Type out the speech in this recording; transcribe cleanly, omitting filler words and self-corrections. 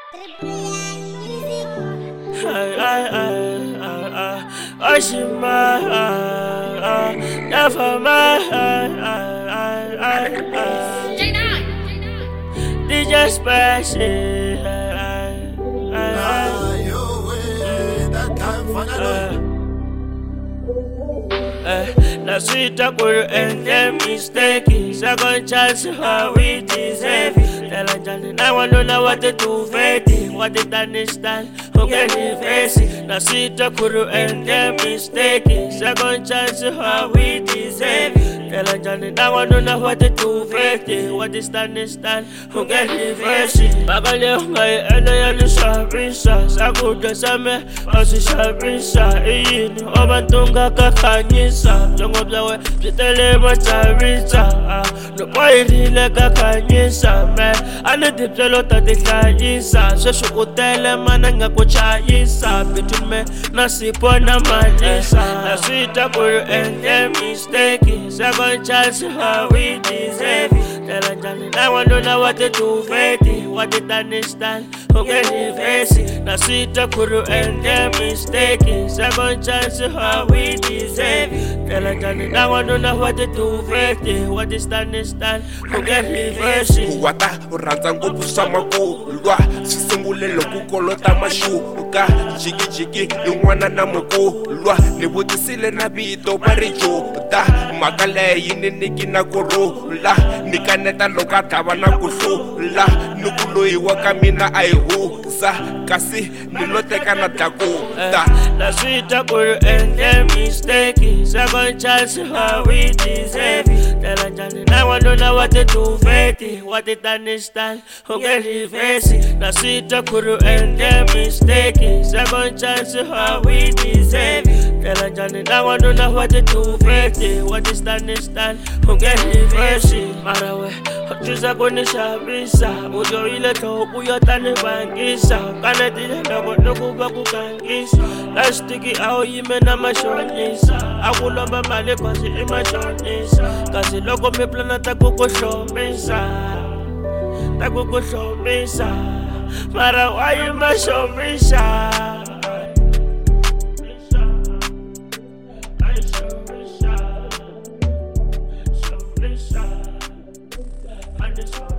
Never DJ Special. Now sweet talk will end them mistakes. Second chance how we deserve it. Tell a Johnny, I want to know what to do for it. What they done is done, who get it face it. Now sweet talk will end them mistakes. Second chance how we deserve it. Tell a Johnny, I want to know what to do for it. What is done is done, who get it face it. Bagaleo, my enemy is Sabrisa. Saguda Same, Ozzy Sabrisa. Eyin, Obantunga Kakanyisa. Jongo blawe, Pitele Matarisa. No boy, Lila Kakanyisa, man. Ane dipselota de Kaisa. Sheshu Utele Mananga Kochaisa. Between me, Nasipona Manisa. Na sweet apple and them mistaken. Second chance, how we deserve it. Tell a Johnny, I want to know what to do for it. What they done is done, who get it face it. Na sweet apple and them mistaken. Second chance, how we deserve it. Tell a Johnny, I want to know what to do for it. What is done is done, who get it face it. Wata uranza ngupu sama kulwa sisungule lokukolota mashuka jigi jigi ingwana na mukulwa nibutisile na bito barijuta makale yini nikina kurula nikaneta lokataba na kuhlula nukuloyi wakamina aihuza kasi niloteka na takuta na sweet apple and them mistake. Second chance how we deserve it. Tell a Johnny, I want to know what to do for it. What they done is done, who get it face it. Na sweet apple and them mistake. Second chance how we deserve it. Tell a Johnny, I want to know what to do for it. What is done, who get it face it. Marawe, Juza Konisha Bisa. Ujo ile to uyotane bangisa. Kanetile nako nukuba kukangisa. Let's take it out, you men are my shonisa. I will love my money cause it in my shonisa. Cause it logo me plan at the Coco show mesa. The Coco show mesa. Mara, why you my show mesa? I show mesa.